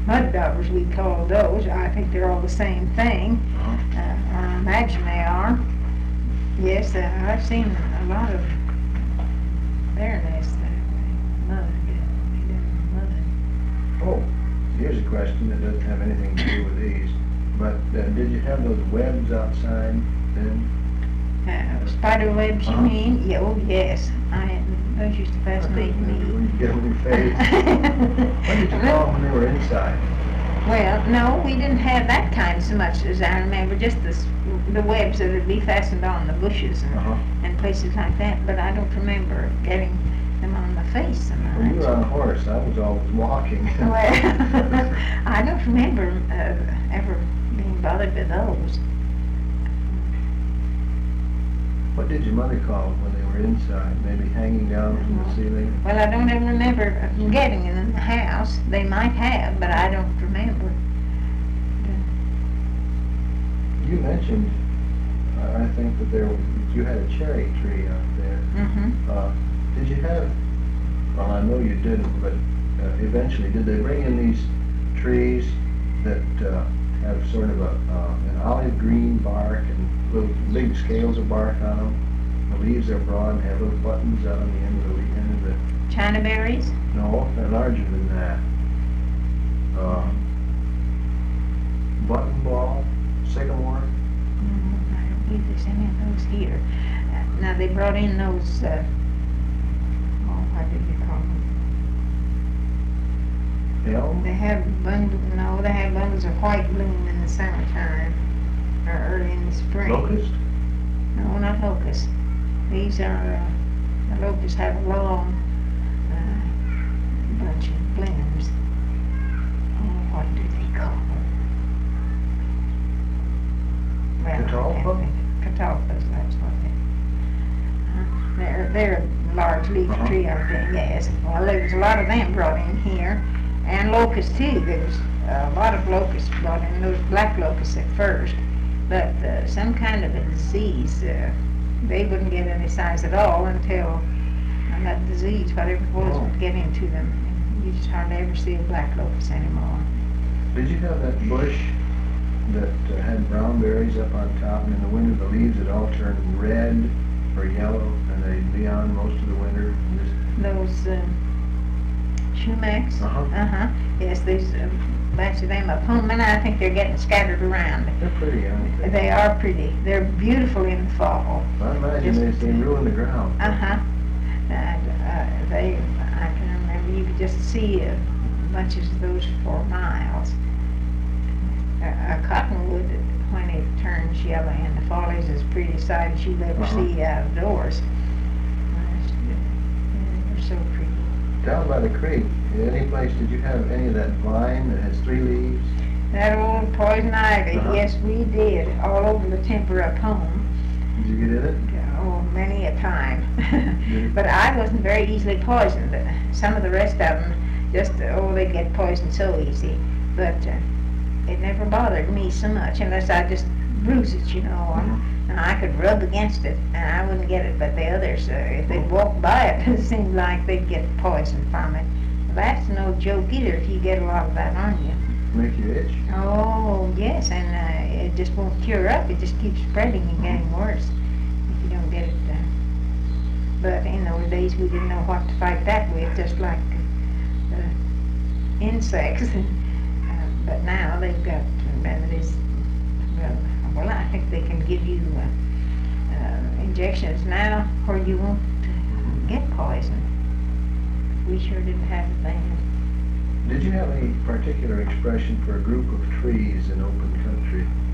mud daubers, we call those. I think they're all the same thing. Or I imagine they are. Yes, I've seen a lot of their nests that way. Mud. Oh, here's a question that doesn't have anything to do with these. But did you have those webs outside then? Spider webs, you Uh-huh. mean? Yeah, oh, yes. Those used to fascinate me. When you get them in your face. What did you call them when they were inside? Well, no, we didn't have that kind so much as I remember, just the webs that would be fastened on the bushes Uh-huh. and places like that, but I don't remember getting them on my face so much. When you were on a horse, I was always walking. Well, I don't remember ever being bothered with those. What did your mother call them when they were inside? Maybe hanging down from the ceiling? Well, I don't ever remember getting them in the house. They might have, but I don't remember. You mentioned, I think that you had a cherry tree out there. Mm-hmm. Did you have, well, I know you didn't, but eventually, did they bring in these trees that have sort of an olive green bark and little big scales of bark on them? The leaves are broad and have little buttons out on the end of the China berries? No, they're larger than that. Button ball, sycamore. I don't believe there's any of those here. Now they brought in those, what did you call them? Elm? They have bundles of white bloom in the summertime, or early in the spring. Locust? No, not locust. These are, the locusts have a long bunch of blooms. Oh, what do they call them? Well, Catalpa? Catalpas, that's what they're a large leaf tree out there, yes. Well, there was a lot of them brought in here, and locusts too. There was a lot of locusts brought in, those black locusts at first, but some kind of a disease, they wouldn't get any size at all until that disease, whatever it was, would get into them. You just hardly ever see a black locust anymore. Did you have that bush that had brown berries up on top, and in the winter the leaves would all turn red or yellow, and they'd be on most of the winter? Those Shumacs? Uh-huh. Yes, there's a bunch of them up home, and I think they're getting scattered around. They're pretty, aren't they? They are pretty. They're beautiful in the fall. I imagine they ruin the ground. And I can remember you could just see bunches of those for miles. A cottonwood, when it turns yellow in the fall, is as pretty a sight as you'll ever see outdoors. They're so pretty. Down by the creek, any place, did you have any of that vine that has 3 leaves? That old poison ivy, yes, we did, all over the timber up home. Did you get in it? Oh, many a time. But I wasn't very easily poisoned. Some of the rest of them, they get poisoned so easy. But it never bothered me so much unless I just bruise it, and I could rub against it and I wouldn't get it. But the others, if they'd walk by it, it seemed like they'd get poison from it. Well, that's no joke either if you get a lot of that on you. Make you itch? Oh, yes, and it just won't cure up. It just keeps spreading and getting worse if you don't get it done. But in those days, we didn't know what to fight that with, just like insects. But now they've got remedies. Well, I think they can give you injections now where you won't get poison. We sure didn't have it then. Did you have any particular expression for a group of trees in open country?